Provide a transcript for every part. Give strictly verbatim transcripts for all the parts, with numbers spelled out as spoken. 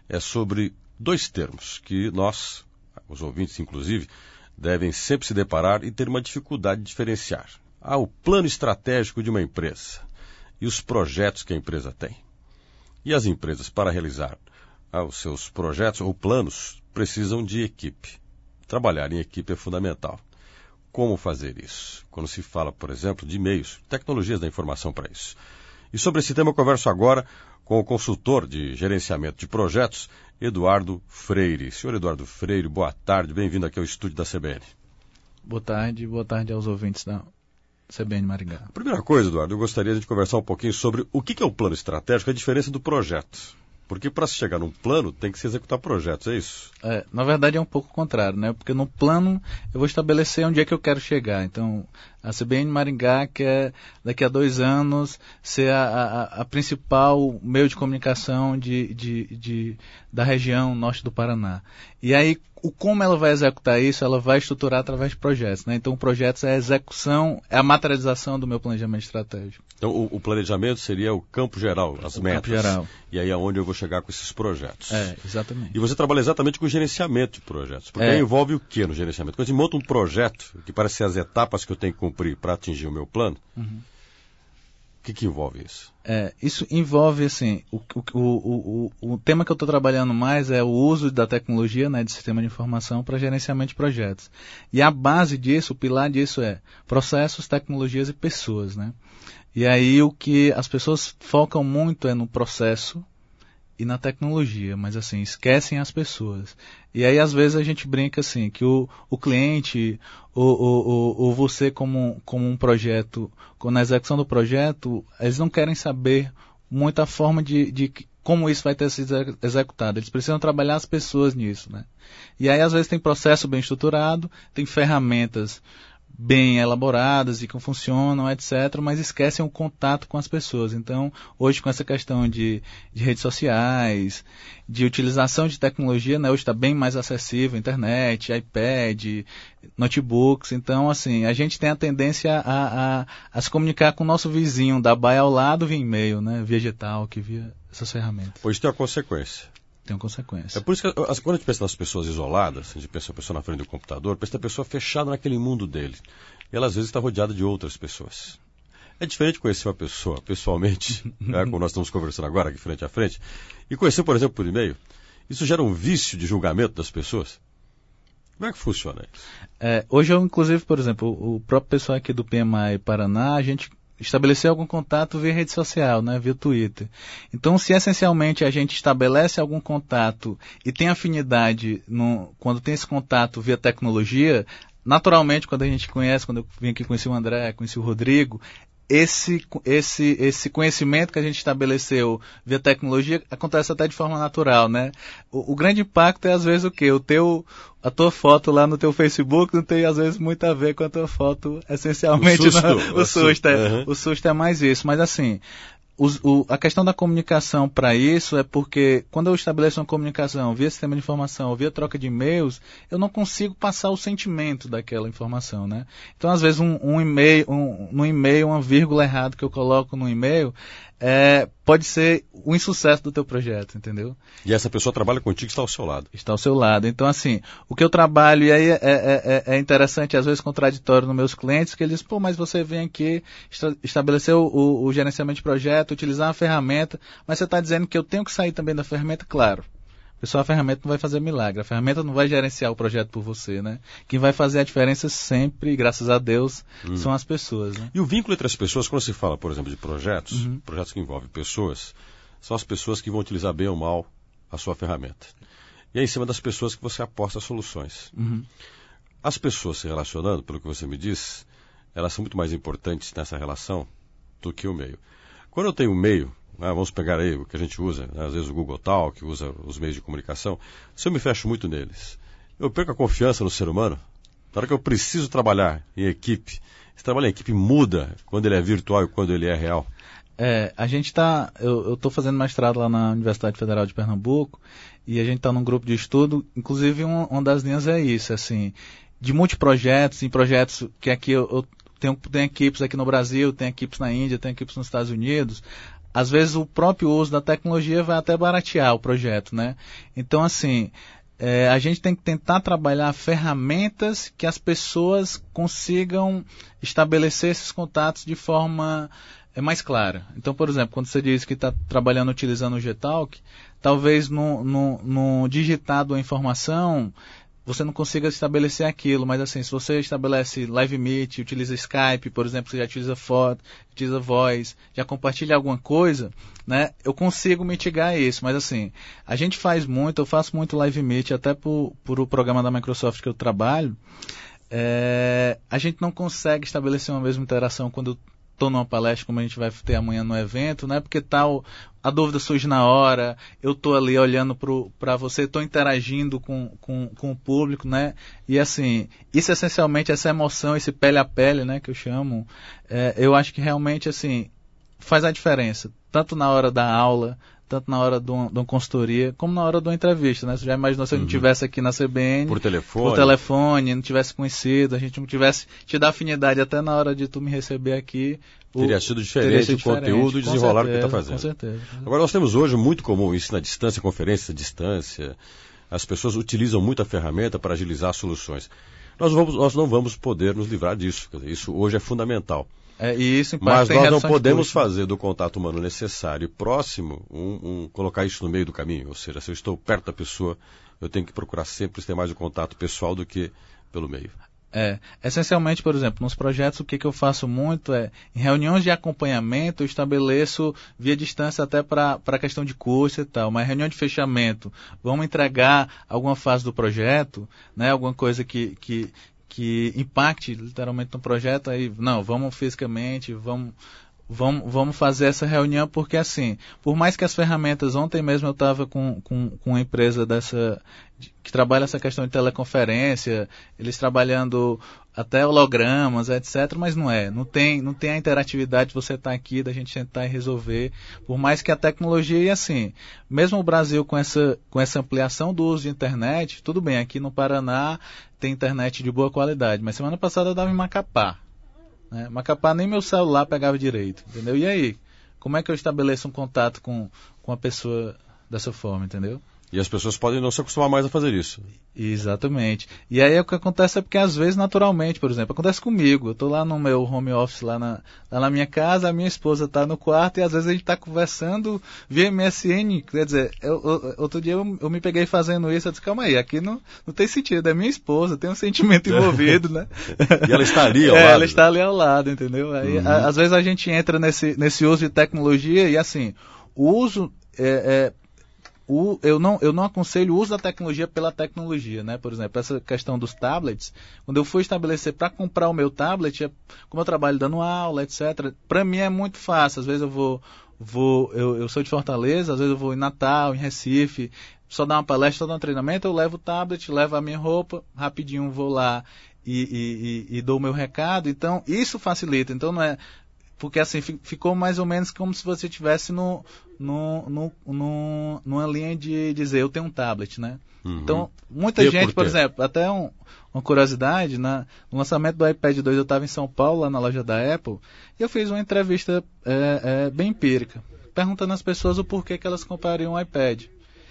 é sobre dois termos que nós, os ouvintes inclusive, devem sempre se deparar e ter uma dificuldade de diferenciar. Há o plano estratégico de uma empresa e os projetos que a empresa tem. E as empresas, para realizar ah, os seus projetos ou planos, precisam de equipe. Trabalhar em equipe é fundamental. Como fazer isso? Quando se fala, por exemplo, de meios, tecnologias da informação para isso. E sobre esse tema eu converso agora com o consultor de gerenciamento de projetos, Eduardo Freire. Senhor Eduardo Freire, boa tarde, bem-vindo aqui ao estúdio da C B N. Boa tarde, boa tarde aos ouvintes da C B N Maringá. A primeira coisa, Eduardo, eu gostaria de conversar um pouquinho sobre o que é o plano estratégico, a diferença do projeto. Porque para se chegar num plano, tem que se executar projetos, é isso? É, na verdade é um pouco o contrário, né? Porque no plano eu vou estabelecer onde é que eu quero chegar. Então, a C B N Maringá quer, daqui a dois anos, ser a, a, a principal meio de comunicação de, de, de, da região norte do Paraná. E aí, o como ela vai executar isso, ela vai estruturar através de projetos, né? Então, projetos é a execução, é a materialização do meu planejamento estratégico. Então, o, o planejamento seria o campo geral, as o metas. Campo geral. E aí é onde eu vou chegar com esses projetos. É, exatamente. E você trabalha exatamente com o gerenciamento de projetos. Porque É. aí envolve o que no gerenciamento? Quando você monta um projeto, que parece ser as etapas que eu tenho que cumprir para atingir o meu plano, Uhum. o que, que envolve isso? É, isso envolve, assim, o, o, o, o, o tema que eu estou trabalhando mais é o uso da tecnologia, né, de sistema de informação para gerenciamento de projetos. E a base disso, o pilar disso é processos, tecnologias e pessoas, né? E aí o que as pessoas focam muito é no processo e na tecnologia, mas assim, esquecem as pessoas. E aí às vezes a gente brinca assim, que o, o cliente, ou, ou, ou você como, como um projeto, na execução do projeto, eles não querem saber muito a forma de, de como isso vai ter sido executado. Eles precisam trabalhar as pessoas nisso, né? E aí às vezes tem processo bem estruturado, tem ferramentas bem elaboradas e que funcionam, etcétera, mas esquecem o contato com as pessoas. Então, hoje com essa questão de, de redes sociais, de utilização de tecnologia, né, hoje está bem mais acessível, internet, iPad, notebooks. Então, assim, a gente tem a tendência a, a, a se comunicar com o nosso vizinho da baia ao lado via e-mail, né, via digital, que via essas ferramentas. Pois tem uma consequência. Tem uma consequência. É por isso que quando a gente pensa nas pessoas isoladas, a gente pensa a pessoa na frente do computador, pensa a pessoa fechada naquele mundo dele. E ela às vezes está rodeada de outras pessoas. É diferente conhecer uma pessoa pessoalmente, né, como nós estamos conversando agora, aqui frente a frente, e conhecer, por exemplo, por e-mail. Isso gera um vício de julgamento das pessoas? Como é que funciona isso? É, hoje eu, inclusive, por exemplo, o próprio pessoal aqui do P M A e Paraná, a gente estabelecer algum contato via rede social, né, via Twitter. Então, se essencialmente a gente estabelece algum contato e tem afinidade no, quando tem esse contato via tecnologia, naturalmente, quando a gente conhece, quando eu vim aqui conheci o André, conheci o Rodrigo, esse, esse, esse conhecimento que a gente estabeleceu via tecnologia acontece até de forma natural, né? O, o grande impacto é às vezes o quê? O teu, a tua foto lá no teu Facebook não tem às vezes muito a ver com a tua foto essencialmente. O susto. Não, o, susto é, uhum. o susto é mais isso, mas assim, os, o, a questão da comunicação para isso é porque quando eu estabeleço uma comunicação via sistema de informação, via troca de e-mails, eu não consigo passar o sentimento daquela informação, né? Então, às vezes, um, um e-mail, um, no e-mail, uma vírgula errada que eu coloco no e-mail, é, pode ser o insucesso do teu projeto, entendeu? E essa pessoa trabalha contigo e está ao seu lado. Está ao seu lado. Então, assim, o que eu trabalho, e aí é, é, é interessante, às vezes contraditório nos meus clientes, que eles dizem, pô, mas você vem aqui, estabeleceu o, o gerenciamento de projeto, utilizar uma ferramenta, mas você está dizendo que eu tenho que sair também da ferramenta? Claro. Pessoal, a ferramenta não vai fazer milagre, a ferramenta não vai gerenciar o projeto por você, né? Quem vai fazer a diferença sempre, graças a Deus, hum. são as pessoas, né? E o vínculo entre as pessoas, quando se fala, por exemplo, de projetos, uhum. projetos que envolvem pessoas, são as pessoas que vão utilizar bem ou mal a sua ferramenta. E é em cima das pessoas que você aposta soluções. Uhum. As pessoas se relacionando, pelo que você me diz, elas são muito mais importantes nessa relação do que o meio. Quando eu tenho um meio, ah, vamos pegar aí o que a gente usa, né? Às vezes o Google Talk, usa os meios de comunicação. Se eu me fecho muito neles, eu perco a confiança no ser humano. Na hora que eu preciso trabalhar em equipe, esse trabalho em equipe muda quando ele é virtual e quando ele é real. É, a gente está, eu estou fazendo mestrado lá na Universidade Federal de Pernambuco e a gente está num grupo de estudo, inclusive uma, uma das linhas é isso, assim, de multiprojetos, em projetos que aqui eu, eu tenho, tenho equipes aqui no Brasil, tenho equipes na Índia, tenho equipes nos Estados Unidos. às vezes o próprio uso da tecnologia vai até baratear o projeto, né? Então, assim, é, a gente tem que tentar trabalhar ferramentas que as pessoas consigam estabelecer esses contatos de forma é, mais clara. Então, por exemplo, quando você diz que está trabalhando utilizando o Gtalk, talvez no, no, no digitado a informação você não consiga estabelecer aquilo, mas assim, se você estabelece Live Meet, utiliza Skype, por exemplo, você já utiliza foto, utiliza voz, já compartilha alguma coisa, né, eu consigo mitigar isso, mas assim, a gente faz muito, eu faço muito Live Meet, até por, por o programa da Microsoft que eu trabalho, é, a gente não consegue estabelecer uma mesma interação quando eu estou numa palestra, como a gente vai ter amanhã no evento, né? Porque tal, a dúvida surge na hora, eu estou ali olhando para você, estou interagindo com, com, com o público, né? E assim, isso essencialmente, essa emoção, esse pele a pele, né? Que eu chamo, é, eu acho que realmente, assim, faz a diferença, tanto na hora da aula, tanto na hora de uma, de uma consultoria, como na hora de uma entrevista, né? Você já imaginou se eu não estivesse aqui na C B N, por telefone, por telefone, não tivesse conhecido, a gente não tivesse te dar afinidade até na hora de tu me receber aqui. Teria sido diferente teria sido o diferente, conteúdo e desenrolar o que está fazendo. Com certeza. Agora, nós temos hoje muito comum isso na distância, conferências à distância. As pessoas utilizam muito a ferramenta para agilizar soluções. Nós, vamos, nós não vamos poder nos livrar disso. Quer dizer, isso hoje é fundamental. É, e isso Mas nós não podemos fazer do contato humano necessário e próximo um, um, colocar isso no meio do caminho. Ou seja, se eu estou perto da pessoa, eu tenho que procurar sempre ter mais o contato pessoal do que pelo meio. É, essencialmente, por exemplo, nos projetos o que, que eu faço muito é, em reuniões de acompanhamento, eu estabeleço via distância até para a questão de curso e tal, mas reunião de fechamento, vamos entregar alguma fase do projeto, né, alguma coisa que, que, que impacte literalmente no projeto, aí, não, vamos fisicamente, vamos... Vamos, vamos fazer essa reunião porque, assim, por mais que as ferramentas... Ontem mesmo eu estava com, com, com uma empresa dessa, que trabalha essa questão de teleconferência, eles trabalhando até hologramas, etcétera, mas não é. Não tem, não tem a interatividade de você estar aqui, da gente tentar resolver. Por mais que a tecnologia... E, assim, mesmo o Brasil com essa, com essa ampliação do uso de internet, tudo bem, aqui no Paraná tem internet de boa qualidade, mas semana passada eu dava em Macapá. Né? Macapá nem meu celular pegava direito, entendeu? E aí, como é que eu estabeleço um contato com, com a pessoa dessa forma, entendeu? E as pessoas podem não se acostumar mais a fazer isso. Exatamente. E aí o que acontece é porque às vezes naturalmente, por exemplo, acontece comigo. Eu estou lá no meu home office, lá na, lá na minha casa, a minha esposa está no quarto e às vezes a gente está conversando via M S N. Quer dizer, eu, eu, outro dia eu, eu me peguei fazendo isso, eu disse, calma aí, aqui não, não tem sentido, é minha esposa, tem um sentimento envolvido, né? E ela está ali ao é, lado. Ela está ali ao lado, entendeu? Aí, uhum. a, às vezes a gente entra nesse, nesse uso de tecnologia e assim, o uso... É, é, O, eu, não, eu não aconselho o uso da tecnologia pela tecnologia, né? Por exemplo, essa questão dos tablets, quando eu fui estabelecer para comprar o meu tablet, como eu trabalho dando aula, etcétera, para mim é muito fácil. Às vezes eu vou, vou eu, eu sou de Fortaleza, às vezes eu vou em Natal, em Recife, só dar uma palestra, só dar um treinamento, eu levo o tablet, levo a minha roupa, rapidinho vou lá e, e, e, e dou o meu recado. Então, isso facilita. Então, não é... Porque assim, ficou mais ou menos como se você estivesse no, no, no, no, numa linha de dizer, eu tenho um tablet, né? Uhum. Então, muita ter gente, por, por exemplo, até um, uma curiosidade, na, no lançamento do iPad dois eu estava em São Paulo, lá na loja da Apple, e eu fiz uma entrevista é, é, bem empírica, perguntando às pessoas o porquê que elas comprariam um iPad.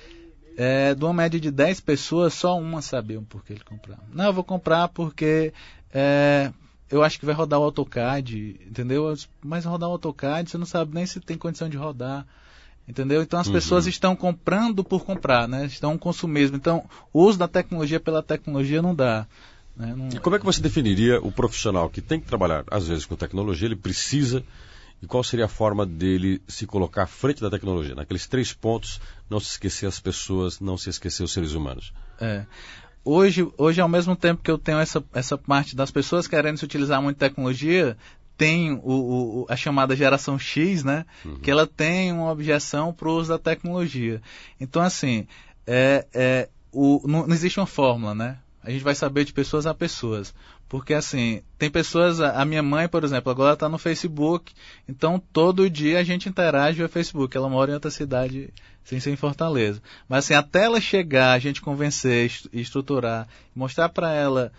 É, de uma média de dez pessoas, só uma sabia o porquê ele comprava. Não, eu vou comprar porque... É, eu acho que vai rodar o AutoCAD, entendeu? Mas rodar o AutoCAD, você não sabe nem se tem condição de rodar, entendeu? Então as uhum. pessoas estão comprando por comprar, né? Estão um consumismo. Então o uso da tecnologia pela tecnologia não dá. Né? Não... E como é que você definiria o profissional que tem que trabalhar, às vezes, com tecnologia, ele precisa, e qual seria a forma dele se colocar à frente da tecnologia? Naqueles três pontos, não se esquecer as pessoas, não se esquecer os seres humanos. É... Hoje, hoje, ao mesmo tempo que eu tenho essa, essa parte das pessoas querendo se utilizar muito tecnologia, tem o, o, a chamada geração X, né? Uhum. Que ela tem uma objeção para o uso da tecnologia. Então, assim, é, é, o, não, não existe uma fórmula, né? A gente vai saber de pessoas a pessoas. Porque, assim, tem pessoas... A minha mãe, por exemplo, agora está no Facebook. Então, todo dia a gente interage via Facebook. Ela mora em outra cidade, sem ser em Fortaleza. Mas, assim, até ela chegar, a gente convencer e estruturar, mostrar para ela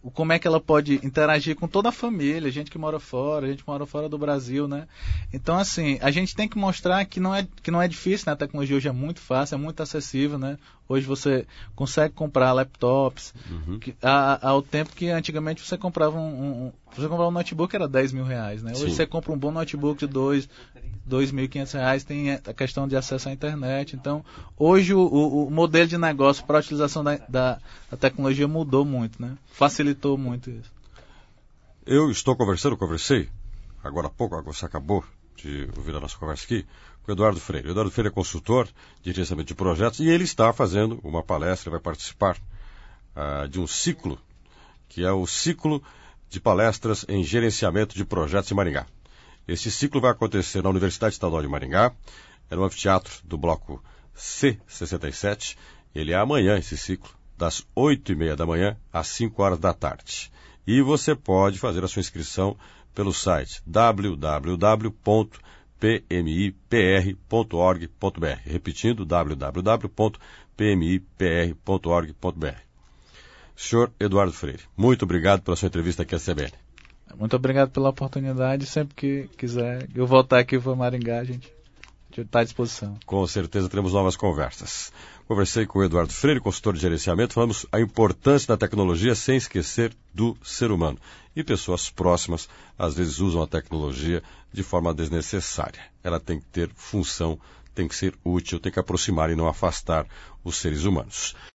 como é que ela pode interagir com toda a família, gente que mora fora, gente que mora fora do Brasil, né? Então, assim, a gente tem que mostrar que não é, que não é difícil, né? A tecnologia hoje é muito fácil, é muito acessível, né? Hoje você consegue comprar laptops, Uhum. que, a, ao tempo que antigamente você comprava um, um, você comprava um notebook era dez mil reais, né? Hoje Sim. você compra um bom notebook de dois, dois mil e quinhentos reais, tem a questão de acesso à internet. Então, hoje o, o, o modelo de negócio para a utilização da, da, da tecnologia mudou muito, né? Facilitou muito isso. Eu estou conversando, conversei, agora há pouco, agora você acabou de ouvir a nossa conversa aqui, com o Eduardo Freire. O Eduardo Freire é consultor de gerenciamento de projetos e ele está fazendo uma palestra, vai participar uh, de um ciclo, que é o ciclo de palestras em gerenciamento de projetos em Maringá. Esse ciclo vai acontecer na Universidade Estadual de Maringá, é no anfiteatro do bloco C sessenta e sete. Ele é amanhã, esse ciclo, das oito e meia da manhã às cinco horas da tarde. E você pode fazer a sua inscrição pelo site w w w ponto p m i p r ponto org ponto b r. Repetindo, w w w ponto p m i p r ponto org ponto b r. Senhor Eduardo Freire, muito obrigado pela sua entrevista aqui à C B N. Muito obrigado pela oportunidade. Sempre que quiser eu voltar aqui para Maringá, a gente está à disposição. Com certeza teremos novas conversas. Conversei com o Eduardo Freire, consultor de gerenciamento, falamos a importância da tecnologia sem esquecer do ser humano. E pessoas próximas, às vezes, usam a tecnologia de forma desnecessária. Ela tem que ter função, tem que ser útil, tem que aproximar e não afastar os seres humanos.